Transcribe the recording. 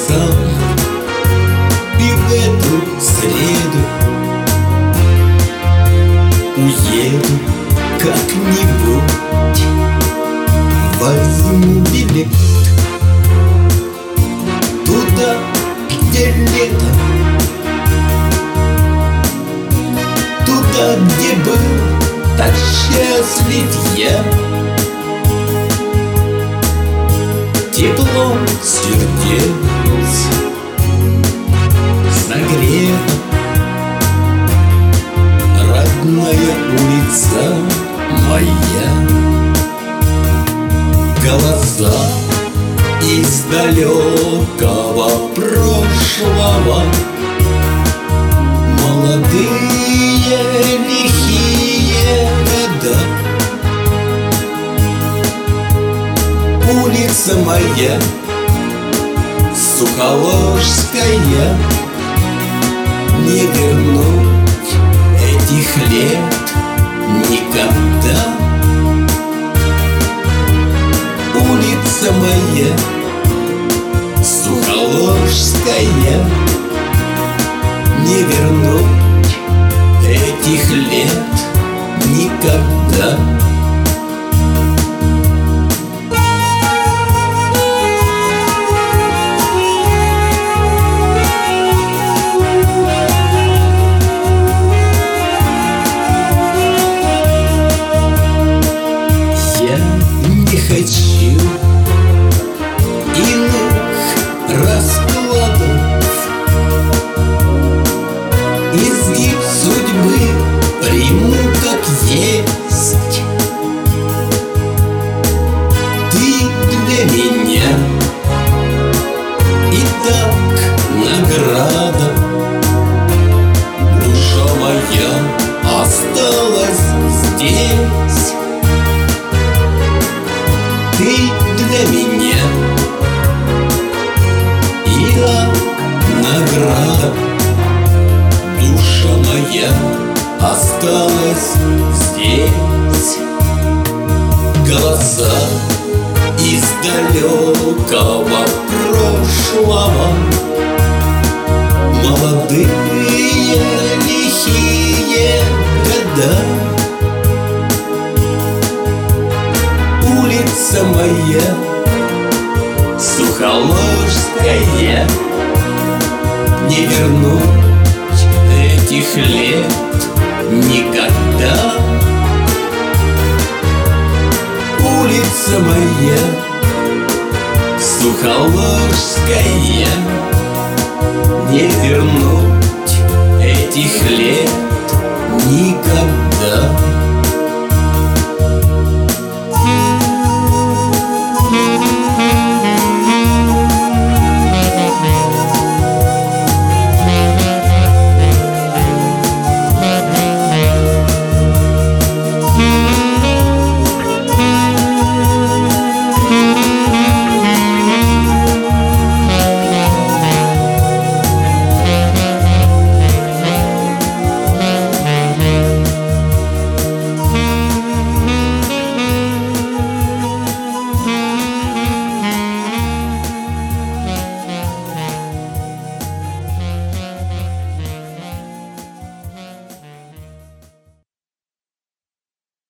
сам, и в эту среду уеду как-нибудь. Возьму билет туда, где лето, туда, где был так счастлив я. Тепло сердец согрето, родная улица моя. Голоса из далекого прошлого, молодые лихие года. Улица моя Сухоложская, не вернуть этих лет никогда. Улица моя Сухоложская, не вернуть этих лет никогда. Не хочу иных раскладов, изгиб судьбы приму как есть. Ты для меня и так награда, душа моя осталась здесь. Ты для меня и награда, душа моя осталась здесь. Голоса из далекого прошлого, молодые лихие года. Улица моя Сухоложская, не вернуть этих лет никогда. Улица моя Сухоложская, не вернуть этих лет никогда.